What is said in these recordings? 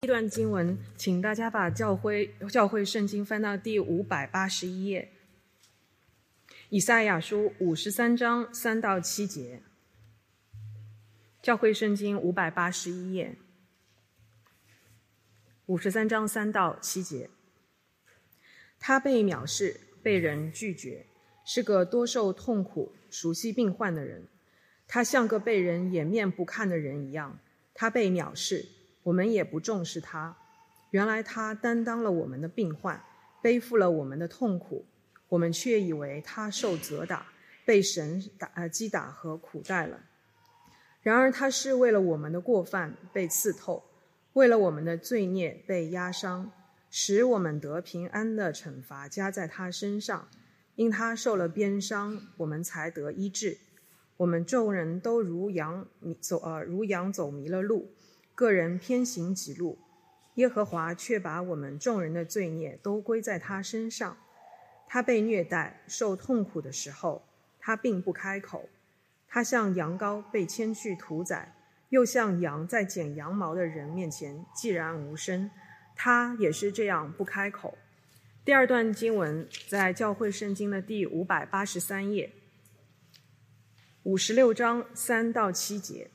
一段经文，请大家把教会圣经翻到第581页，以赛亚书53章3到7节。教会圣经581页53章3到7节。他被藐视，被人拒绝，是个多受痛苦、熟悉病患的人。他像个被人掩面不看的人一样，他被藐视，我们也不重视他。原来他担当了我们的病患，背负了我们的痛苦，我们却以为他受责打，被神击打和苦待了。然而他是为了我们的过犯被刺透，为了我们的罪孽被压伤，使我们得平安的惩罚加在他身上。因他受了鞭伤，我们才得医治。我们众人都如羊走迷了路，个人偏行己路。耶和华却把我们众人的罪孽都归在他身上。他被虐待、受痛苦的时候，他并不开口。他像羊羔被牵去屠宰，又像羊在剪羊毛的人面前寂然无声，他也是这样不开口。第二段经文在教会圣经的第583页56章3到7节。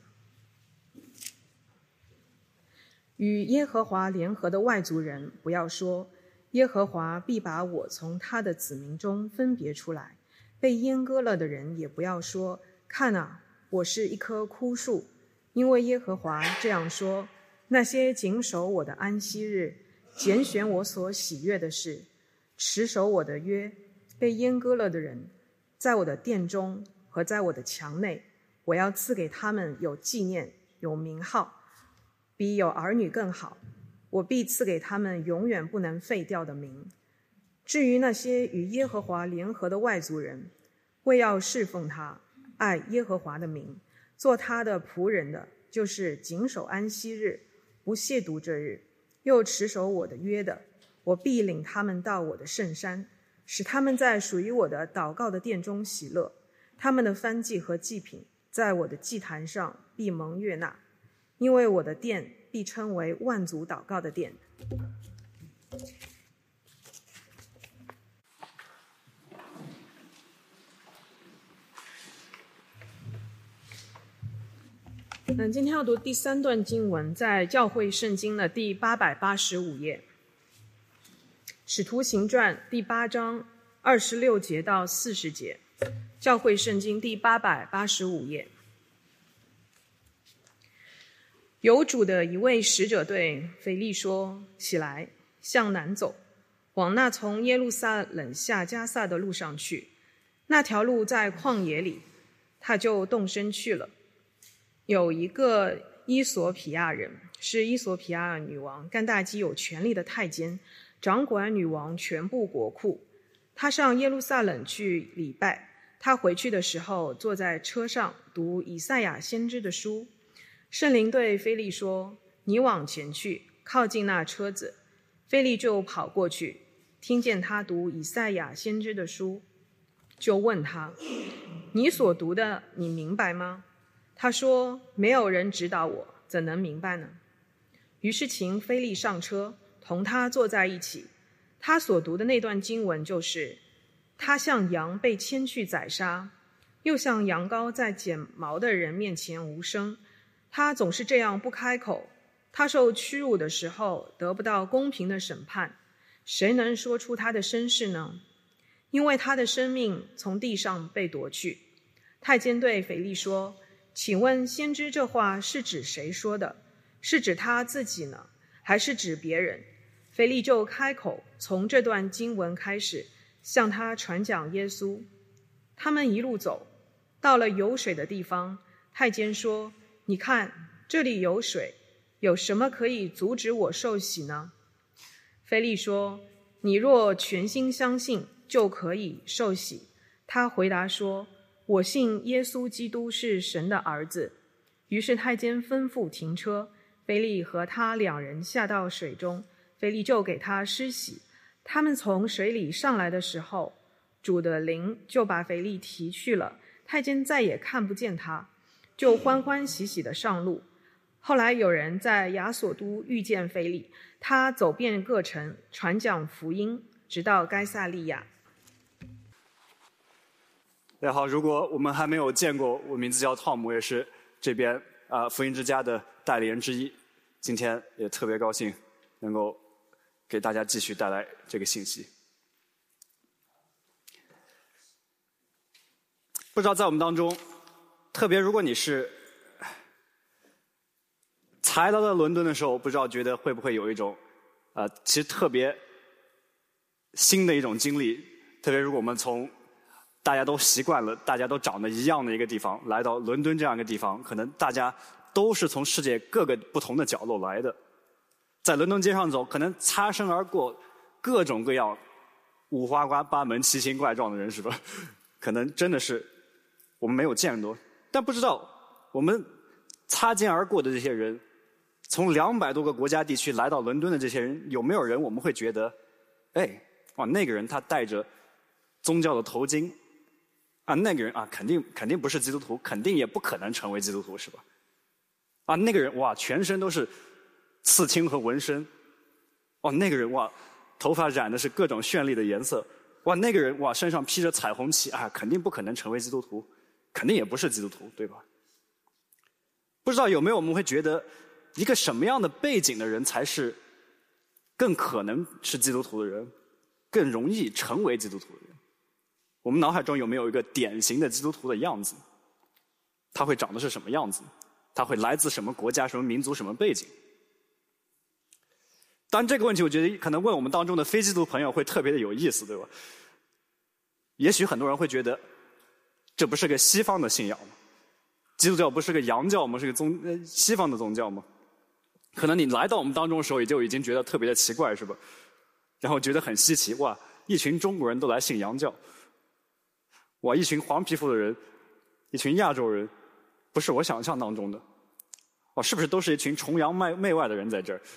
与耶和华联合的外族人，不要说耶和华必把我从他的子民中分别出来。被阉割了的人也不要说，看啊，我是一棵枯树。因为耶和华这样说，那些谨守我的安息日，拣选我所喜悦的事，持守我的约，被阉割了的人，在我的殿中和在我的墙内，我要赐给他们有纪念，有名号，比有儿女更好。我必赐给他们永远不能废掉的名。至于那些与耶和华联合的外族人，为要侍奉他，爱耶和华的名，做他的仆人的，就是谨守安息日，不亵渎这日，又持守我的约的，我必领他们到我的圣山，使他们在属于我的祷告的殿中喜乐。他们的燔祭和祭品在我的祭坛上必蒙悦纳，因为我的殿必称为万族祷告的殿。今天要读第三段经文，在教会圣经的第885页，使徒行传第8章26节到40节。教会圣经第885页。有主的一位使者对腓力说，起来，向南走，往那从耶路撒冷下迦萨的路上去，那条路在旷野里。他就动身去了。有一个伊索比亚人，是伊索比亚女王甘大基有权力的太监，掌管女王全部国库。他上耶路撒冷去礼拜。他回去的时候，坐在车上读以赛亚先知的书。圣灵对腓力说，你往前去，靠近那车子。腓力就跑过去，听见他读以赛亚先知的书，就问他，你所读的你明白吗？他说，没有人指导我，怎能明白呢？于是请腓力上车，同他坐在一起。他所读的那段经文就是，他像羊被牵去宰杀，又像羊羔在剪毛的人面前无声。他总是这样不开口。他受屈辱的时候，得不到公平的审判，谁能说出他的身世呢？因为他的生命从地上被夺去。太监对腓力说，请问先知这话是指谁说的？是指他自己呢，还是指别人？腓力就开口，从这段经文开始向他传讲耶稣。他们一路走，到了有水的地方。太监说，你看，这里有水，有什么可以阻止我受洗呢？腓力说，你若全心相信，就可以受洗。他回答说，我信耶稣基督是神的儿子。于是太监吩咐停车，腓力和他两人下到水中，腓力就给他施洗。他们从水里上来的时候，主的灵就把腓力提去了，太监再也看不见他，就欢欢喜喜地上路。 后来有人在亚索都遇见腓力，他走遍各城，传讲福音，直到该撒利亚。 大家好，如果我们还没有见过，我名字叫汤姆，也是这边福音之家的代理人之一。今天也特别高兴能够给大家继续带来这个信息。不知道在我们当中，特别如果你是才来到伦敦的时候，不知道觉得会不会有一种其实特别新的一种经历。特别如果我们从大家都习惯了、大家都长得一样的一个地方，来到伦敦这样一个地方，可能大家都是从世界各个不同的角落来的。在伦敦街上走，可能擦身而过各种各样、五花八门、奇形怪状的人，是吧？可能真的是我们没有见过，但不知道我们擦肩而过的这些人，从200多个国家地区来到伦敦的这些人，有没有人我们会觉得，哇，那个人他戴着宗教的头巾啊，那个人啊，肯定不是基督徒，肯定也不可能成为基督徒，是吧？啊，那个人哇，全身都是刺青和纹身，哦，那个人哇，头发染的是各种绚丽的颜色，哇，那个人哇，身上披着彩虹旗啊，肯定不可能成为基督徒，肯定也不是基督徒，对吧？不知道有没有我们会觉得，一个什么样的背景的人才是更可能是基督徒的人，更容易成为基督徒的人？我们脑海中有没有一个典型的基督徒的样子？他会长得是什么样子？他会来自什么国家、什么民族、什么背景？当然这个问题我觉得可能问我们当中的非基督徒朋友会特别的有意思，对吧？也许很多人会觉得这不是个西方的信仰吗？基督教不是个洋教吗？是个西方的宗教吗？可能你来到我们当中的时候也就已经觉得特别的奇怪，是吧？然后觉得很稀奇，哇，一群中国人都来信洋教，哇，一群黄皮肤的人，一群亚洲人，不是我想象当中的，哇，是不是都是一群崇洋媚外的人在这儿？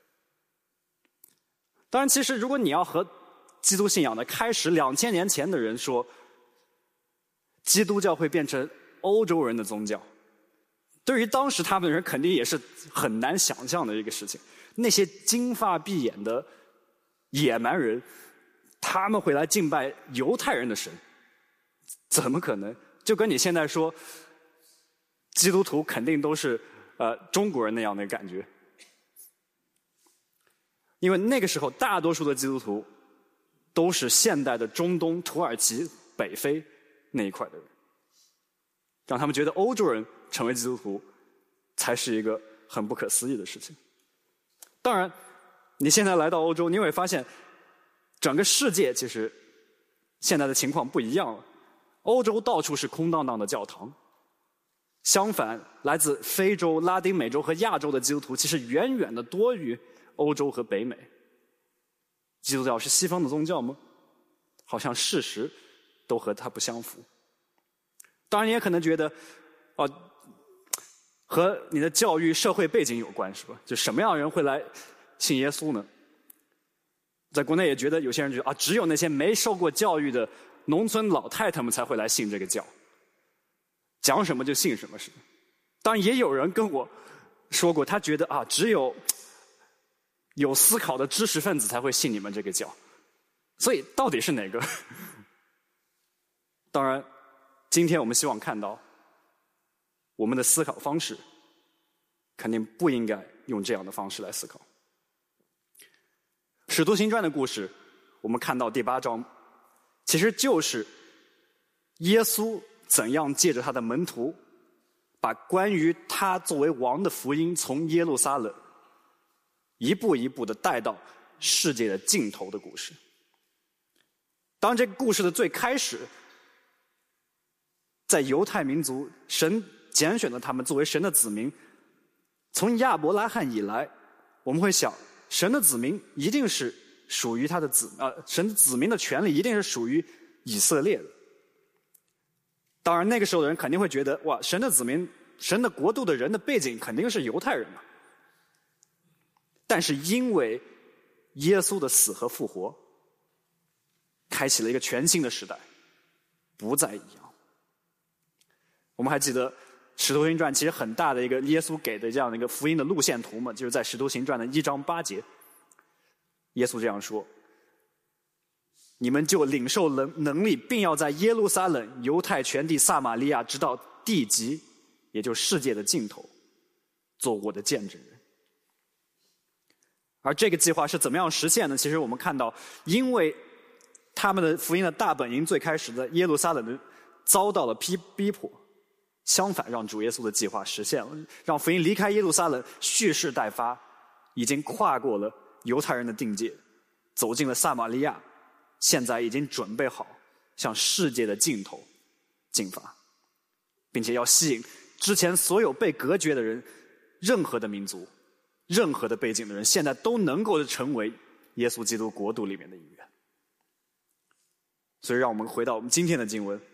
当然，其实如果你要和基督信仰的开始2000年前的人说，基督教会变成欧洲人的宗教，对于当时他们的人肯定也是很难想象的一个事情。那些金发碧眼的野蛮人，他们会来敬拜犹太人的神，怎么可能？就跟你现在说基督徒肯定都是中国人那样的感觉。因为那个时候大多数的基督徒都是现代的中东、土耳其、北非那一块的人，让他们觉得欧洲人成为基督徒才是一个很不可思议的事情。当然你现在来到欧洲，你会发现整个世界其实现在的情况不一样了。欧洲到处是空荡荡的教堂，相反来自非洲、拉丁美洲和亚洲的基督徒其实远远的多于欧洲和北美。基督教是西方的宗教吗？好像事实都和它不相符。当然你也可能觉得和你的教育社会背景有关，是吧？就什么样的人会来信耶稣呢？在国内也觉得有些人觉得只有那些没受过教育的农村老太太们才会来信这个教，讲什么就信什么，是吧？当然也有人跟我说过，他觉得只有思考的知识分子才会信你们这个教，所以到底是哪个？当然今天我们希望看到我们的思考方式肯定不应该用这样的方式来思考。使徒行传的故事我们看到第8章，其实就是耶稣怎样借着他的门徒把关于他作为王的福音从耶路撒冷一步一步的带到世界的尽头的故事。当然这个故事的最开始，在犹太民族，神拣选了他们作为神的子民，从亚伯拉罕以来，我们会想神的子民一定是属于他的神的子民的权利一定是属于以色列的。当然那个时候的人肯定会觉得，哇，神的子民，神的国度的人的背景肯定是犹太人嘛。但是因为耶稣的死和复活，开启了一个全新的时代，不再一样。我们还记得使徒行传其实很大的一个耶稣给的这样的一个福音的路线图嘛，就是在使徒行传的1章8节，耶稣这样说：你们就领受能力，并要在耶路撒冷、犹太全地、撒玛利亚，直到地极，也就是世界的尽头，做我的见证人。而这个计划是怎么样实现呢？其实我们看到，因为他们的福音的大本营最开始在耶路撒冷遭到了逼迫，相反让主耶稣的计划实现了，让福音离开耶路撒冷，蓄势待发，已经跨过了犹太人的定界，走进了撒玛利亚，现在已经准备好向世界的尽头进发，并且要吸引之前所有被隔绝的人，任何的民族，任何的背景的人，现在都能够成为耶稣基督国度里面的一员。所以让我们回到我们今天的经文，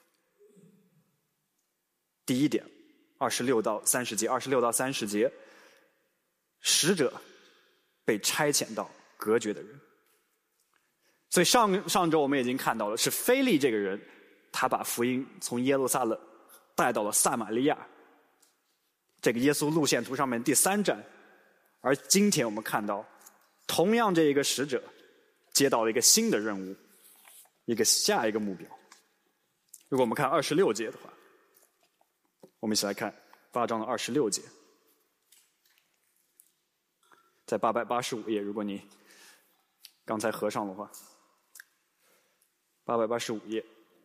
第一点，26到30节，26到30节，使者被差遣到隔绝的人。所以上周我们已经看到了，是腓利这个人，他把福音从耶路撒冷带到了撒玛利亚，这个耶稣路线图上面第3站。而今天我们看到，同样这一个使者接到了一个新的任务，下一个目标。如果我们看26节的话，我们一起来看8章的26节，在885页，如果你刚才合上的话，885页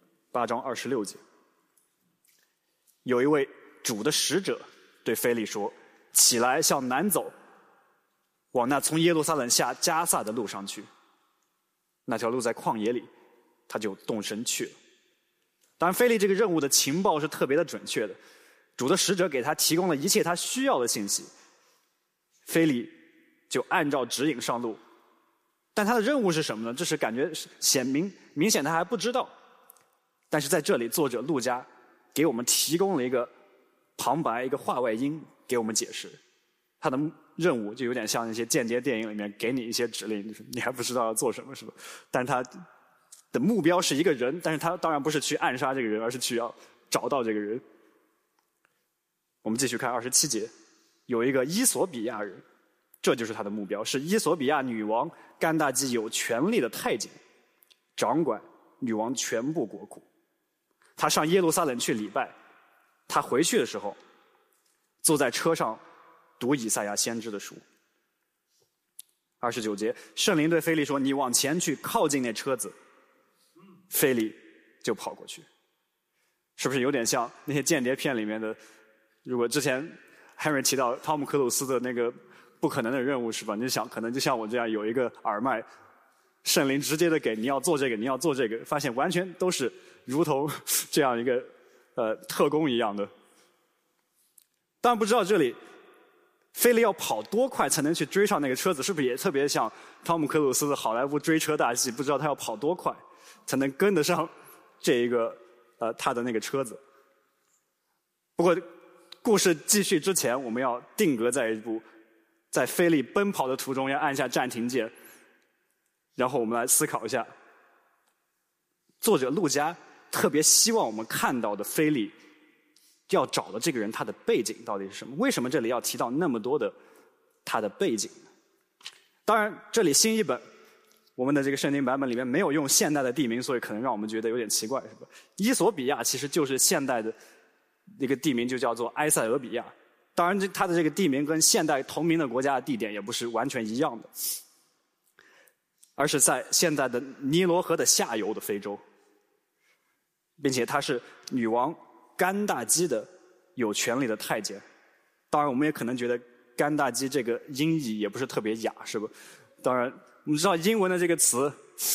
8章26节，有一位主的使者对腓利说：起来向南走，往那从耶路撒冷下加萨的路上去。那条路在旷野里，他就动身去了。当然，腓利这个任务的情报是特别的准确的，主的使者给他提供了一切他需要的信息，腓利就按照指引上路。但他的任务是什么呢？这是感觉明显他还不知道。但是在这里，作者路加给我们提供了一个旁白，一个话外音给我们解释。他的任务就有点像一些间谍电影里面给你一些指令，你还不知道要做什么，是吧？但他的目标是一个人，但是他当然不是去暗杀这个人，而是去要找到这个人。我们继续看27节，有一个伊索比亚人，这就是他的目标，是伊索比亚女王甘大基有权力的太监，掌管女王全部国库。他上耶路撒冷去礼拜，他回去的时候坐在车上读以赛亚先知的书。29节，圣灵对腓利说：你往前去，靠近那车子。腓利就跑过去。是不是有点像那些间谍片里面的，如果之前 Henry 提到汤姆克鲁斯的那个不可能的任务，是吧？你想可能就像我这样有一个耳麦，圣灵直接的给你要做这个，你要做这个，发现完全都是如同这样一个特工一样的。当然不知道这里菲利要跑多快才能去追上那个车子，是不是也特别像汤姆克鲁斯的好莱坞追车大戏？不知道他要跑多快才能跟得上这一个他的那个车子。不过故事继续之前，我们要定格在一步，在菲利奔跑的途中要按下暂停键，然后我们来思考一下，作者路加特别希望我们看到的菲利要找的这个人，他的背景到底是什么？为什么这里要提到那么多的他的背景呢？当然，这里新译本我们的这个圣经版本里面没有用现代的地名，所以可能让我们觉得有点奇怪，是吧？伊索比亚其实就是现代的一个地名，就叫做埃塞俄比亚。当然，它的这个地名跟现代同名的国家的地点也不是完全一样的，而是在现在的尼罗河的下游的非洲，并且他是女王甘大基的有权力的太监。当然，我们也可能觉得甘大基这个音译也不是特别雅，是吧？当然，我们知道英文的这个词，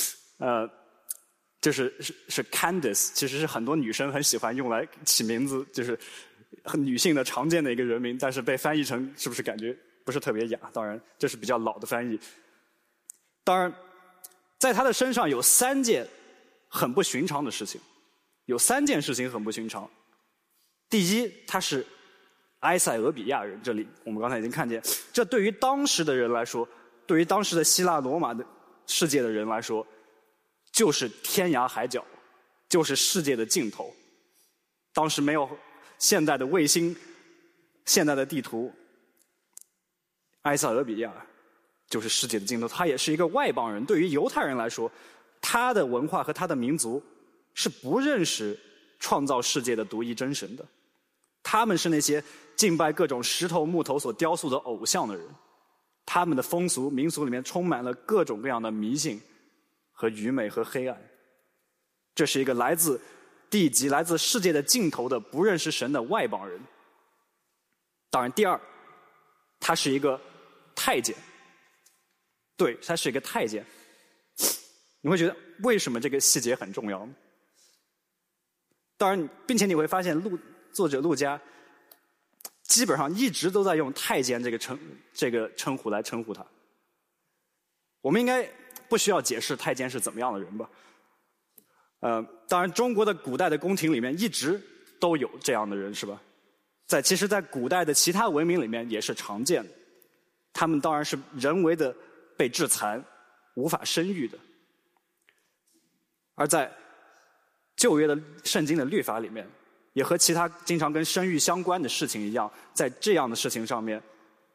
就是Candace， 其实是很多女生很喜欢用来起名字，就是很女性的常见的一个人名，但是被翻译成是不是感觉不是特别雅？当然，这是比较老的翻译。当然，在他的身上有3件很不寻常的事情，有3件事情很不寻常。第一，他是埃塞俄比亚人，这里我们刚才已经看见，这对于当时的人来说，对于当时的希腊罗马的世界的人来说，就是天涯海角，就是世界的尽头。当时没有现代的卫星、现代的地图，埃塞俄比亚就是世界的尽头。他也是一个外邦人，对于犹太人来说，他的文化和他的民族是不认识创造世界的独一真神的。他们是那些敬拜各种石头、木头所雕塑的偶像的人，他们的风俗民俗里面充满了各种各样的迷信和愚昧和黑暗。这是一个来自地极、来自世界的尽头的不认识神的外邦人。当然，第二，他是一个太监。对，他是一个太监。你会觉得为什么这个细节很重要呢？当然，并且你会发现作者陆家基本上一直都在用太监这个称呼来称呼他。我们应该不需要解释太监是怎么样的人吧？当然，中国的古代的宫廷里面一直都有这样的人，是吧？其实在古代的其他文明里面也是常见的。他们当然是人为的被致残，无法生育的。而在旧约的圣经的律法里面，也和其他经常跟生育相关的事情一样，在这样的事情上面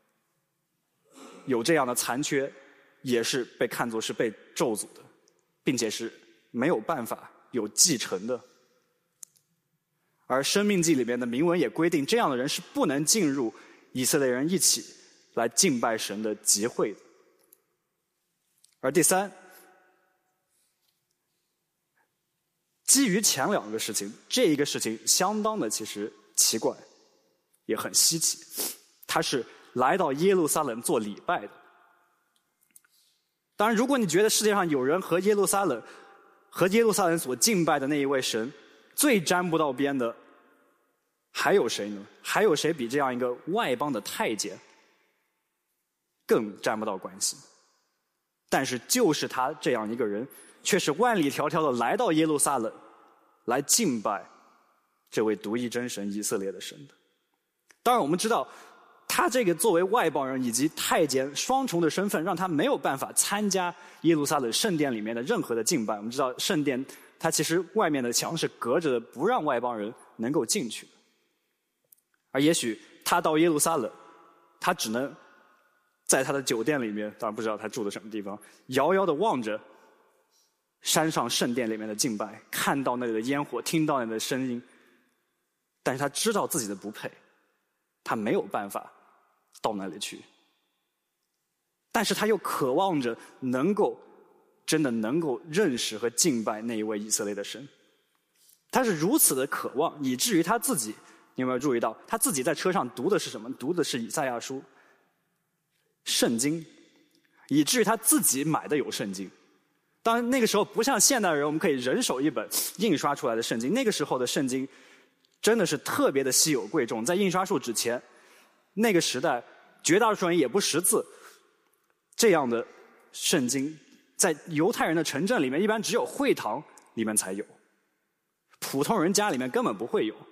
有这样的残缺，也是被看作是被咒诅的，并且是没有办法有继承的。而申命记里面的明文也规定，这样的人是不能进入以色列人一起来敬拜神的集会的。而第三，基于前两个事情，这一个事情相当的其实奇怪，也很稀奇。他是来到耶路撒冷做礼拜的。当然，如果你觉得世界上有人和耶路撒冷所敬拜的那一位神最沾不到边的，还有谁呢？还有谁比这样一个外邦的太监更沾不到关系？但是就是他这样一个人，却是万里迢迢的来到耶路撒冷，来敬拜这位独一真神以色列的神的。当然我们知道，他这个作为外邦人以及太监双重的身份，让他没有办法参加耶路撒冷圣殿里面的任何的敬拜。我们知道圣殿它其实外面的墙是隔着的，不让外邦人能够进去的。而也许他到耶路撒冷，他只能在他的酒店里面，当然不知道他住的什么地方，遥遥地望着山上圣殿里面的敬拜，看到那里的烟火，听到那里的声音，但是他知道自己的不配，他没有办法到那里去。但是他又渴望着真的能够认识和敬拜那一位以色列的神。他是如此的渴望，以至于他自己，你有没有注意到，他自己在车上读的是什么？读的是以赛亚书圣经，以至于他自己买的有圣经。当然那个时候不像现代人，我们可以人手一本印刷出来的圣经，那个时候的圣经真的是特别的稀有贵重。在印刷术之前，那个时代绝大多数人也不识字，这样的圣经在犹太人的城镇里面一般只有会堂里面才有，普通人家里面根本不会有。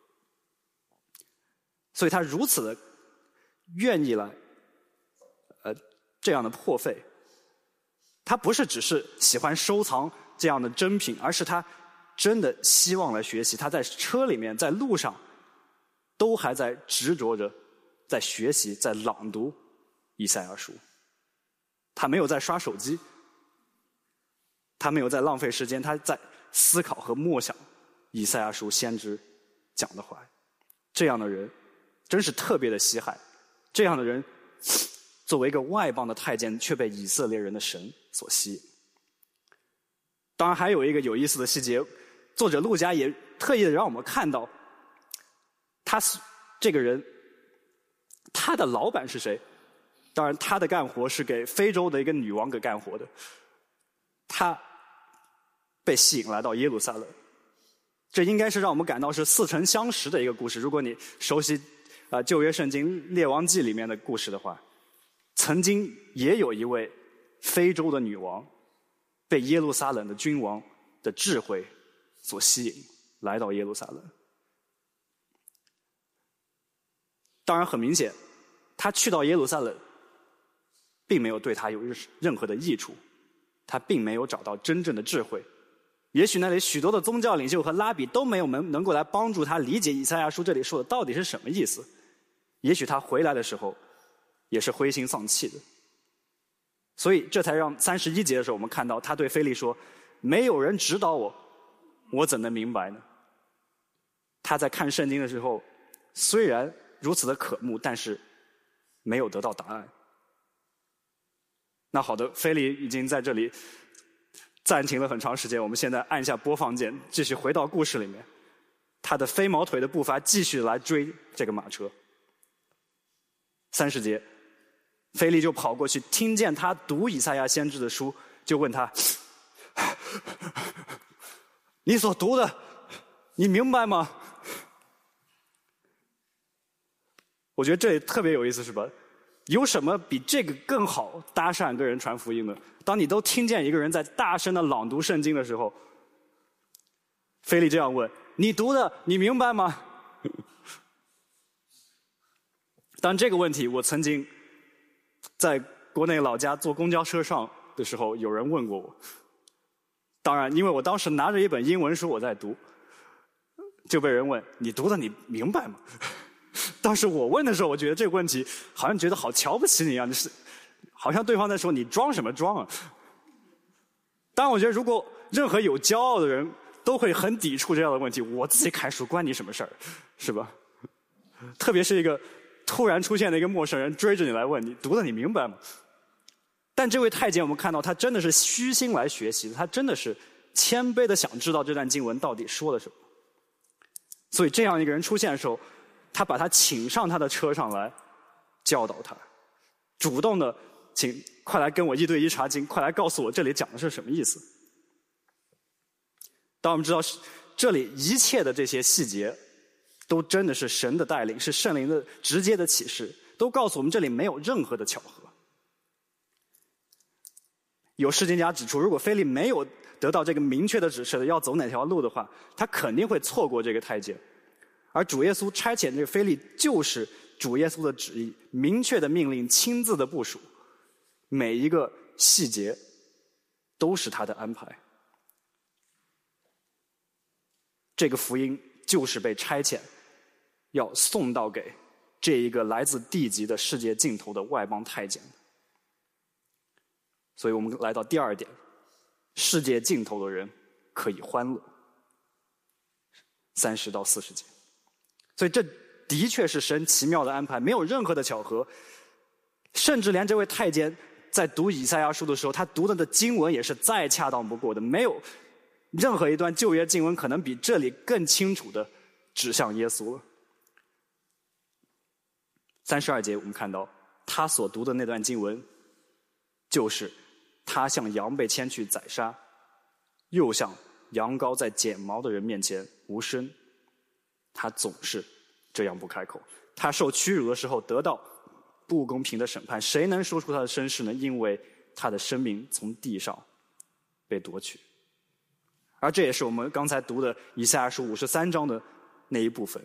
所以他如此的愿意来这样的破费，他不是只是喜欢收藏这样的珍品，而是他真的希望来学习。他在车里面，在路上都还在执着着在学习，在朗读以赛亚书。他没有在刷手机，他没有在浪费时间，他在思考和默想以赛亚书先知讲的话。这样的人真是特别的稀罕，这样的人作为一个外邦的太监，却被以色列人的神所吸引。当然还有一个有意思的细节，作者陆家也特意的让我们看到，他这个人，他的老板是谁？当然他的干活是给非洲的一个女王给干活的。他被吸引来到耶路撒冷，这应该是让我们感到是似曾相识的一个故事。如果你熟悉旧约圣经列王记里面的故事的话，曾经也有一位非洲的女王被耶路撒冷的君王的智慧所吸引，来到耶路撒冷。当然很明显，他去到耶路撒冷并没有对他有任何的益处，他并没有找到真正的智慧， 也许那里许多的宗教领袖和拉比都没有能够来帮助他理解以赛亚书这里说的到底是什么意思。也许他回来的时候也是灰心丧气的。所以这才让31节的时候我们看到他对腓力说，没有人指导我，我怎能明白呢？他在看圣经的时候虽然如此的渴慕，但是没有得到答案。那好的，腓力已经在这里暂停了很长时间，我们现在按下播放键，继续回到故事里面。他的飞毛腿的步伐继续来追这个马车。30节，腓力就跑过去，听见他读以赛亚先知的书，就问他，你所读的你明白吗？我觉得这里特别有意思，是吧？有什么比这个更好搭讪跟人传福音呢？当你都听见一个人在大声的朗读圣经的时候，腓力这样问，你读的你明白吗？当这个问题我曾经在国内老家坐公交车上的时候有人问过我，当然因为我当时拿着一本英文书我在读，就被人问，你读的你明白吗？当时我问的时候，我觉得这个问题好像觉得好瞧不起你一样，就是好像对方在说你装什么装啊。当然我觉得如果任何有骄傲的人都会很抵触这样的问题，我自己看书关你什么事儿，是吧？特别是一个突然出现的一个陌生人追着你来问，你读的你明白吗？但这位太监我们看到他真的是虚心来学习的，他真的是谦卑的想知道这段经文到底说了什么。所以这样一个人出现的时候，他把他请上他的车上来教导他，主动的请快来跟我1对1查经，快来告诉我这里讲的是什么意思。当我们知道这里一切的这些细节都真的是神的带领，是圣灵的直接的启示，都告诉我们这里没有任何的巧合。有释经家指出，如果腓力没有得到这个明确的指示的要走哪条路的话，他肯定会错过这个太监。而主耶稣差遣这个腓力，就是主耶稣的旨意，明确的命令，亲自的部署，每一个细节都是他的安排。这个福音就是被差遣，要送到给这一个来自地极的世界尽头的外邦太监。所以我们来到第2点，世界尽头的人可以欢乐。30到40节。所以这的确是神奇妙的安排，没有任何的巧合。甚至连这位太监在读以赛亚书的时候，他读的经文也是再恰当不过的，没有任何一段旧约经文可能比这里更清楚的指向耶稣了。32节我们看到他所读的那段经文，就是他像羊被牵去宰杀，又像羊羔在剪毛的人面前无声，他总是这样不开口。他受屈辱的时候得到不公平的审判，谁能说出他的身世呢？因为他的生命从地上被夺取。而这也是我们刚才读的以赛亚书53章的那一部分。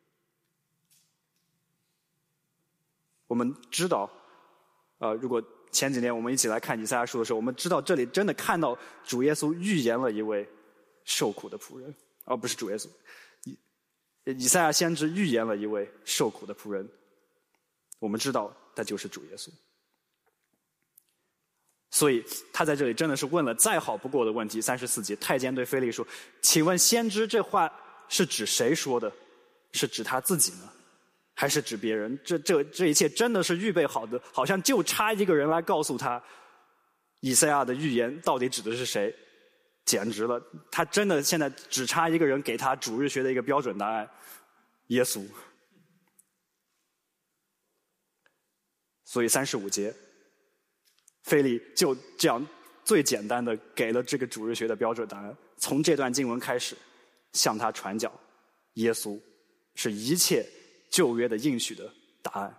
我们知道如果前几年我们一起来看以赛亚书的时候，我们知道这里真的看到主耶稣预言了一位受苦的仆人，而不是主耶稣。以赛亚先知预言了一位受苦的仆人，我们知道他就是主耶稣。所以他在这里真的是问了再好不过的问题。34节，太监对腓力说，请问先知这话是指谁说的？是指他自己呢，还是指别人？这一切真的是预备好的，好像就差一个人来告诉他以赛亚的预言到底指的是谁。简直了，他真的现在只差一个人给他主日学的一个标准答案，耶稣。所以35节，腓力就这样最简单的给了这个主日学的标准答案。从这段经文开始，向他传讲耶稣是一切旧约的应许的答案。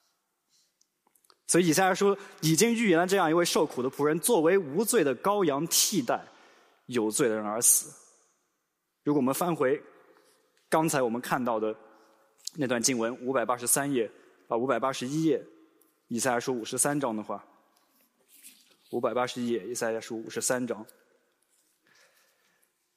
所以以赛亚书已经预言了这样一位受苦的仆人，作为无罪的羔羊替代有罪的人而死。如果我们翻回刚才我们看到的那段经文583页581页以赛亚书53章的话，581页以赛亚书53章，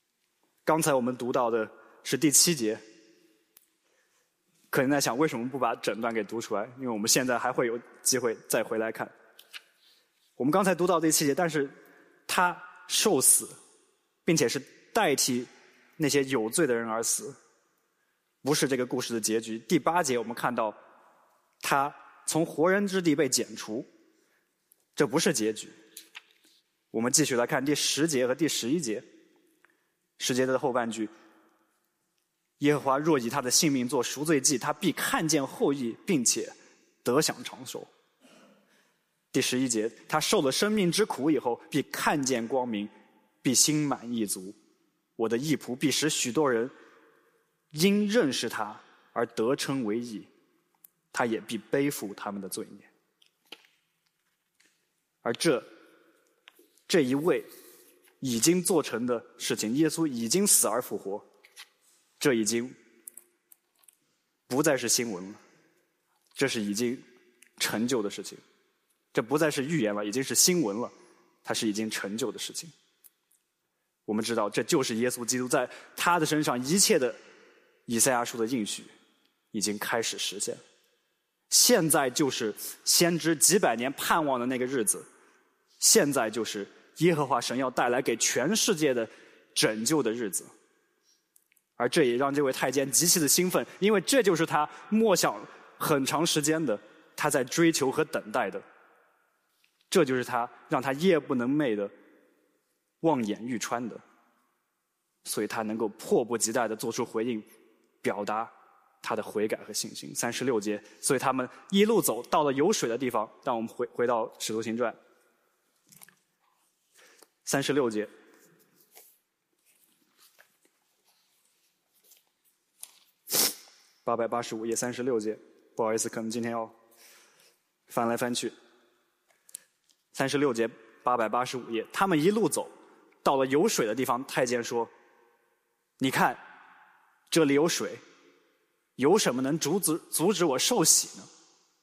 刚才我们读到的是第7节，可能在想为什么不把整段给读出来？因为我们现在还会有机会再回来看。我们刚才读到第7节，但是他受死，并且是代替那些有罪的人而死，不是这个故事的结局。第8节我们看到他从活人之地被剪除，这不是结局。我们继续来看第10节和第11节。10节的后半句，耶和华若以他的性命做赎罪祭，他必看见后裔，并且得享长寿。第11节，他受了生命之苦以后，必看见光明，必心满意足。我的义仆必使许多人因认识他而得称为义，他也必背负他们的罪孽。而这一位已经做成的事情，耶稣已经死而复活，这已经不再是新闻了，这是已经成就的事情。这不再是预言了，已经是新闻了，它是已经成就的事情。我们知道这就是耶稣基督在他的身上一切的以赛亚书的应许已经开始实现。现在就是先知几百年盼望的那个日子，现在就是耶和华神要带来给全世界的拯救的日子。而这也让这位太监极其的兴奋，因为这就是他默想很长时间的，他在追求和等待的，这就是他让他夜不能寐的望眼欲穿的，所以他能够迫不及待地做出回应，表达他的悔改和信心。36节，所以他们一路走到了有水的地方。让我们回到使徒行传36节，885页36节，不好意思，可能今天要翻来翻去。36节885页，他们一路走到了有水的地方，太监说：你看这里有水，有什么能阻止我受洗呢？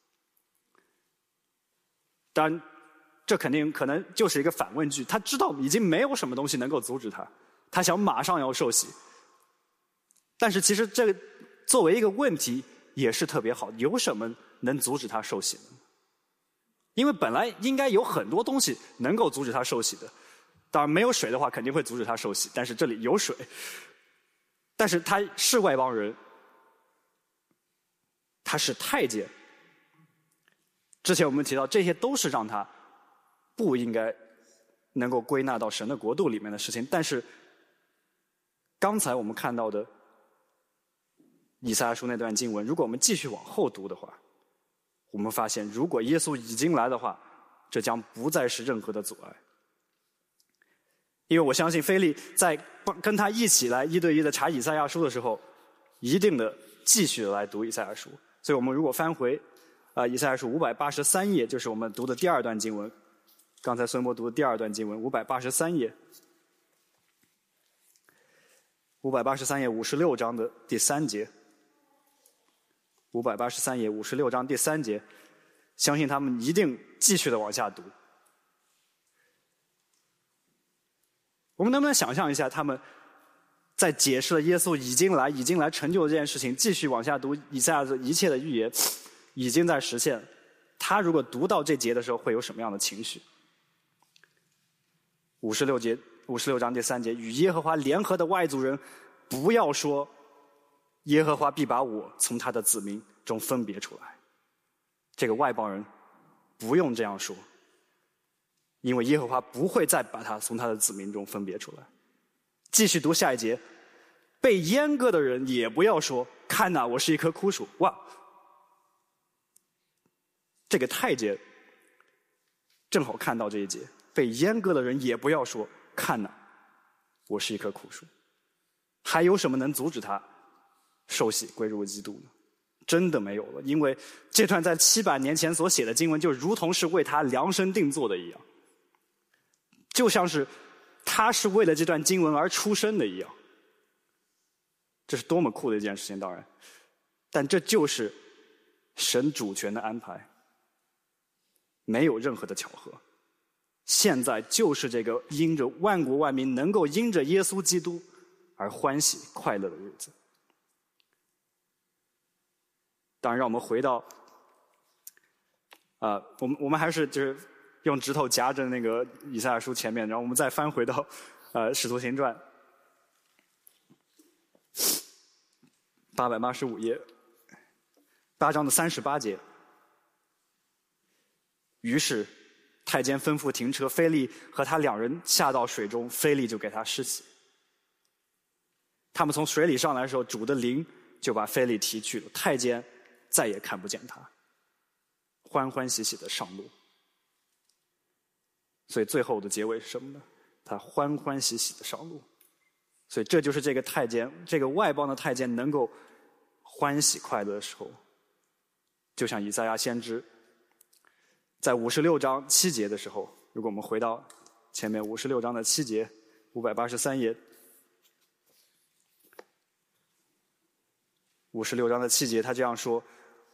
当然这可能就是一个反问句，他知道已经没有什么东西能够阻止他，他想马上要受洗。但是其实这个作为一个问题也是特别好，有什么能阻止他受洗呢？因为本来应该有很多东西能够阻止他受洗的，当然没有水的话肯定会阻止他受洗，但是这里有水，但是他是外邦人，他是太监。之前我们提到这些都是让他不应该能够归纳到神的国度里面的事情，但是刚才我们看到的以赛亚书那段经文，如果我们继续往后读的话，我们发现如果耶稣已经来的话，这将不再是任何的阻碍。因为我相信腓力在跟他一起来1对1的查以赛亚书的时候，一定的继续的来读以赛亚书。所以我们如果翻回以赛亚书583页，就是我们读的第2段经文，刚才孙博读的第2段经文583页，583页56章的第3节，583页56章第3节，相信他们一定继续的往下读。我们能不能想象一下，他们在解释了耶稣已经来成就这件事情，继续往下读以赛亚的一切的预言已经在实现，他如果读到这节的时候会有什么样的情绪？56章第3节，与耶和华联合的外族人，不要说耶和华必把我从他的子民中分别出来。这个外邦人不用这样说，因为耶和华不会再把他从他的子民中分别出来。继续读下一节，被阉割的人也不要说看哪，我是一棵枯树。哇，这个太监正好看到这一节，被阉割的人也不要说看哪，我是一棵枯树。还有什么能阻止他受洗归入基督呢？真的没有了，因为这段在700年前所写的经文就如同是为他量身定做的一样，就像是他是为了这段经文而出生的一样。这是多么酷的一件事情，当然，但这就是神主权的安排，没有任何的巧合。现在就是这个因着万国万民能够因着耶稣基督而欢喜快乐的日子。当然，让我们回到我们还是就是用指头夹着那个以赛亚书前面，然后我们再翻回到使徒行传885页8章的38节。于是太监吩咐停车，腓力和他两人下到水中，腓力就给他施洗。他们从水里上来的时候，主的灵就把腓力提去了，太监再也看不见他，欢欢喜喜的上路。所以最后的结尾是什么呢？他欢欢喜喜的上路。所以这就是这个太监，这个外邦的太监能够欢喜快乐的时候，就像以赛亚先知在56章7节的时候，如果我们回到前面56章的7节，583页，56章的7节，他这样说。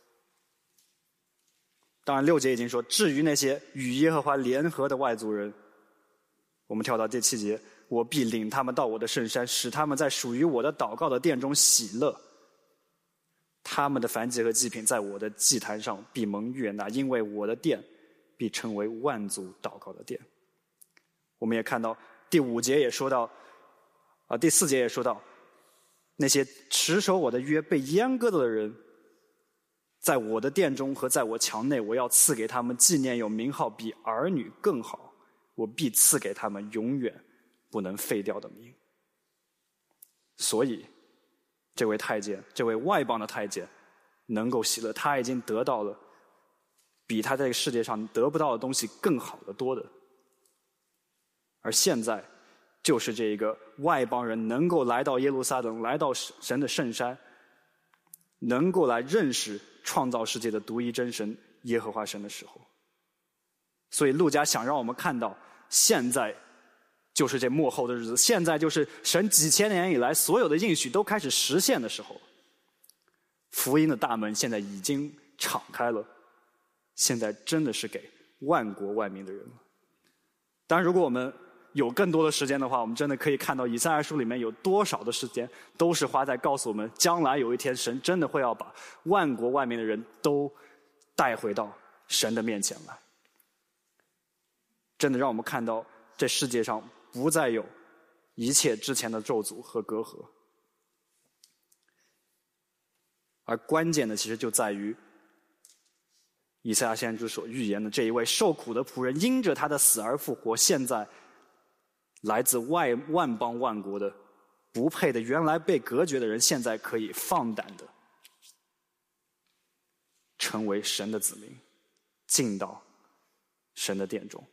当然6节已经说，至于那些与耶和华联合的外族人，我们跳到第7节，我必领他们到我的圣山，使他们在属于我的祷告的殿中喜乐。他们的燔祭和祭品在我的祭坛上必蒙悦纳，因为我的殿必成为万族祷告的殿。我们也看到第5节也说到，第4节也说到，那些持守我的约被阉割的人，在我的殿中和在我墙内，我要赐给他们纪念有名号比儿女更好，我必赐给他们永远不能废掉的名。所以这位太监，这位外邦的太监能够喜乐，他已经得到了比他在这个世界上得不到的东西更好的多的。而现在就是这一个外邦人能够来到耶路撒冷，来到神的圣山，能够来认识创造世界的独一真神耶和华神的时候。所以路加想让我们看到，现在就是这末后的日子，现在就是神几千年以来所有的应许都开始实现的时候。福音的大门现在已经敞开了，现在真的是给万国万民的人了。当然，如果我们有更多的时间的话，我们真的可以看到以赛亚书里面有多少的时间都是花在告诉我们，将来有一天神真的会要把万国万民的人都带回到神的面前来。真的让我们看到这世界上不再有一切之前的咒诅和隔阂。而关键的其实就在于以赛亚先知所预言的这一位受苦的仆人，因着他的死而复活，现在来自万邦万国的不配的原来被隔绝的人，现在可以放胆的成为神的子民，进到神的殿中。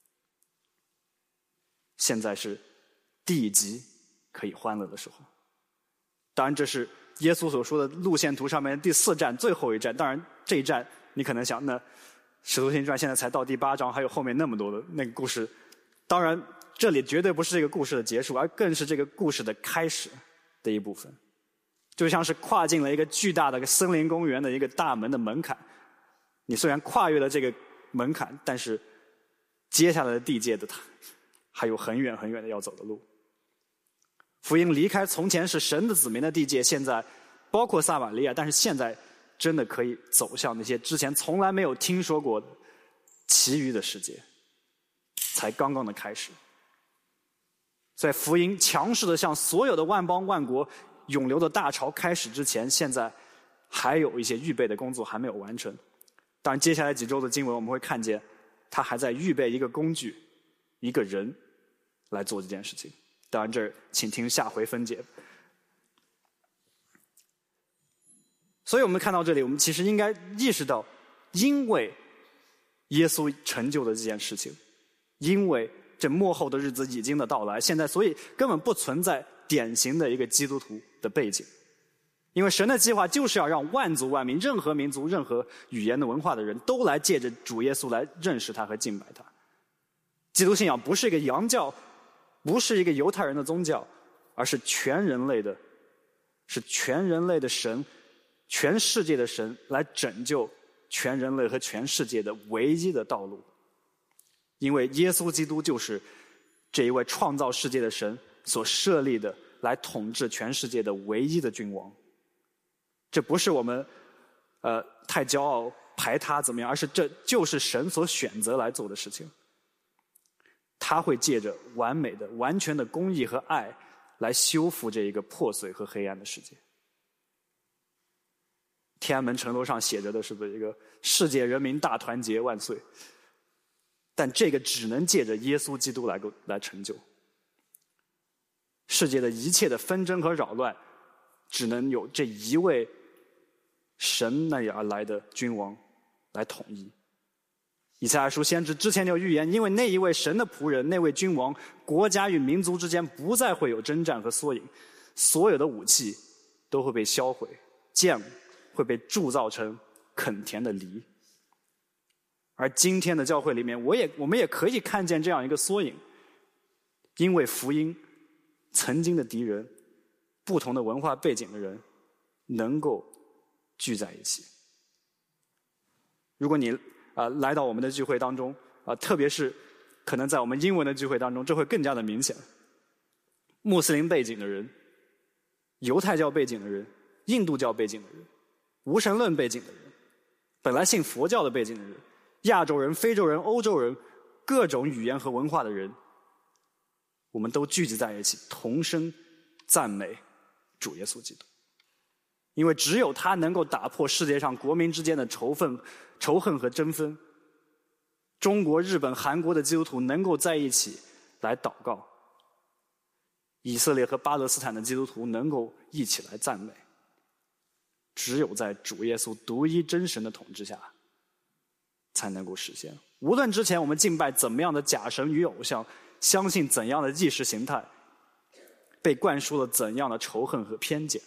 现在是地极可以欢乐的时候。当然这是耶稣所说的路线图上面的第4站，最后一站。当然这一站你可能想，那使徒行传现在才到第8章，还有后面那么多的那个故事。当然这里绝对不是这个故事的结束，而更是这个故事的开始的一部分。就像是跨进了一个巨大的森林公园的一个大门的门槛，你虽然跨越了这个门槛，但是接下来的地界的还有很远很远的要走的路。福音离开从前是神的子民的地界，现在包括撒玛利亚，但是现在真的可以走向那些之前从来没有听说过的其余的世界，才刚刚的开始。在福音强势的向所有的万邦万国涌流的大潮开始之前，现在还有一些预备的工作还没有完成。当然接下来几周的经文我们会看见，他还在预备一个工具，一个人来做这件事情。当然这儿请听下回分解。所以我们看到这里，我们其实应该意识到，因为耶稣成就的这件事情，因为这末后的日子已经的到来，现在所以根本不存在典型的一个基督徒的背景。因为神的计划就是要让万族万民，任何民族任何语言的文化的人都来借着主耶稣来认识他和敬拜他。基督信仰不是一个洋教，不是一个犹太人的宗教，而是全人类的神，全世界的神来拯救全人类和全世界的唯一的道路。因为耶稣基督就是这一位创造世界的神所设立的来统治全世界的唯一的君王。这不是我们太骄傲排他怎么样，而是这就是神所选择来做的事情。他会借着完美的完全的公义和爱来修复这一个破碎和黑暗的世界。天安门城楼上写着的是不是一个世界人民大团结万岁？但这个只能借着耶稣基督来成就。世界的一切的纷争和扰乱，只能有这一位神那里而来的君王来统一。以赛亚书先知之前就预言，因为那一位神的仆人，那位君王，国家与民族之间不再会有征战和缩影，所有的武器都会被销毁，剑会被铸造成垦田的犁。而今天的教会里面，我们也可以看见这样一个缩影，因为福音，曾经的敌人，不同的文化背景的人，能够聚在一起。如果你来到我们的聚会当中，特别是可能在我们英文的聚会当中，这会更加的明显。穆斯林背景的人、犹太教背景的人、印度教背景的人、无神论背景的人、本来信佛教的背景的人、亚洲人、非洲人、欧洲人，各种语言和文化的人，我们都聚集在一起，同声赞美主耶稣基督。因为只有他能够打破世界上国民之间的仇恨和争纷。中国、日本、韩国的基督徒能够在一起来祷告，以色列和巴勒斯坦的基督徒能够一起来赞美。只有在主耶稣独一真神的统治下才能够实现。无论之前我们敬拜怎么样的假神与偶像，相信怎样的意识形态，被灌输了怎样的仇恨和偏见，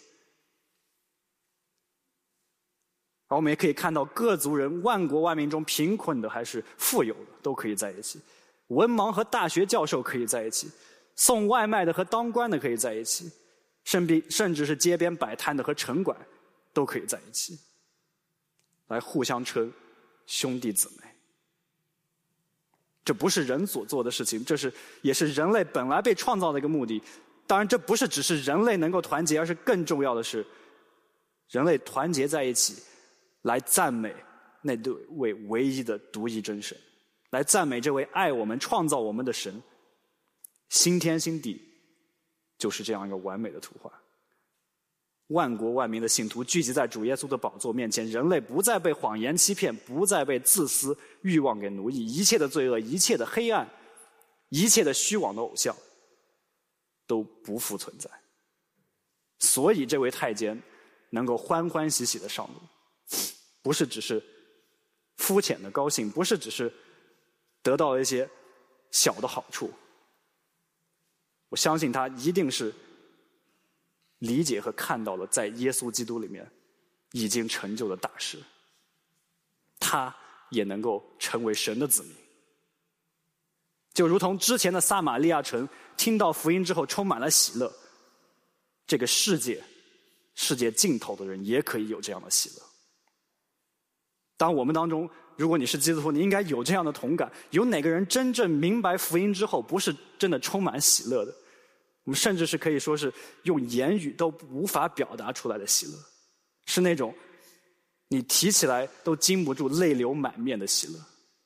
而我们也可以看到各族人万国万民中，贫困的还是富有的都可以在一起，文盲和大学教授可以在一起，送外卖的和当官的可以在一起，甚至是街边摆摊的和城管都可以在一起，来互相称兄弟姊妹。这不是人所做的事情，也是人类本来被创造的一个目的。当然这不是只是人类能够团结，而是更重要的是人类团结在一起来赞美那位唯一的独一真神，来赞美这位爱我们创造我们的神。新天新地就是这样一个完美的图画。万国万民的信徒聚集在主耶稣的宝座面前，人类不再被谎言欺骗，不再被自私欲望给奴役，一切的罪恶，一切的黑暗，一切的虚妄的偶像都不复存在。所以这位太监能够欢欢喜喜的上路，不是只是肤浅的高兴，不是只是得到了一些小的好处。我相信他一定是理解和看到了在耶稣基督里面已经成就的大事，他也能够成为神的子民。就如同之前的撒玛利亚城听到福音之后充满了喜乐，这个世界尽头的人也可以有这样的喜乐。当我们当中，如果你是基督徒，你应该有这样的同感。有哪个人真正明白福音之后不是真的充满喜乐的？我们甚至是可以说是用言语都无法表达出来的喜乐，是那种你提起来都禁不住泪流满面的喜乐。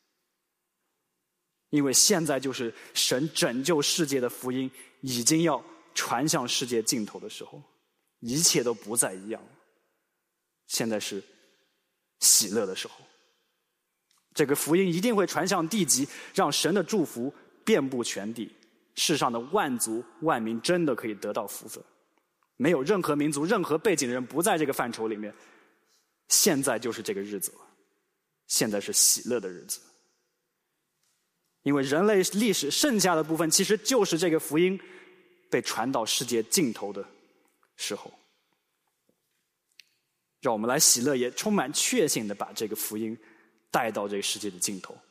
因为现在就是神拯救世界的福音已经要传向世界尽头的时候，一切都不再一样了。现在是喜乐的时候，这个福音一定会传向地极，让神的祝福遍布全地，世上的万族万民真的可以得到福分。没有任何民族任何背景的人不在这个范畴里面。现在就是这个日子了，现在是喜乐的日子。因为人类历史剩下的部分其实就是这个福音被传到世界尽头的时候。让我们来喜乐，也充满确信的把这个福音带到这个世界的尽头。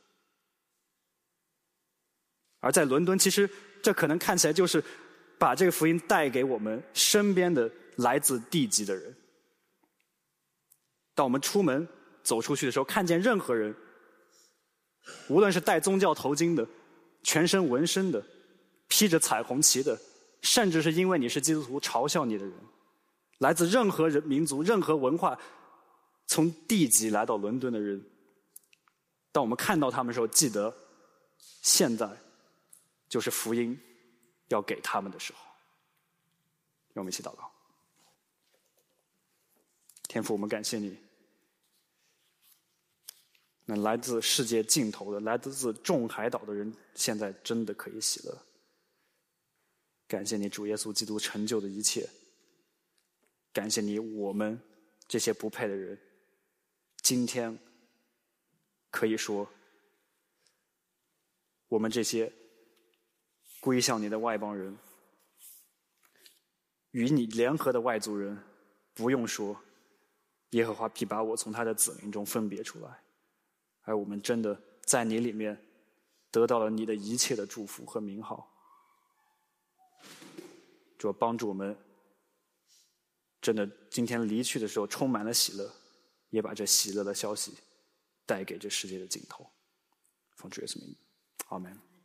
而在伦敦，其实这可能看起来就是把这个福音带给我们身边的来自地极的人。当我们出门走出去的时候，看见任何人，无论是戴宗教头巾的、全身纹身的、披着彩虹旗的、 甚至是因为你是基督徒嘲笑你的人，来自任何民族、任何文化，从地级来到伦敦的人，当我们看到他们的时候，记得现在就是福音要给他们的时候。让我们一起祷告。天父，我们感谢你，那来自世界尽头的、来自众海岛的人，现在真的可以喜乐。感谢你，主耶稣基督成就的一切。感谢你，我们这些不配的人，今天可以说，我们这些归向你的外邦人，与你联合的外族人，不用说，耶和华必把我从他的子民中分别出来，而我们真的在你里面得到了你的一切的祝福和名号。主帮助我们，真的今天离去的时候充满了喜乐，也把这喜乐的消息带给这世界的尽头。奉主耶稣名，阿们。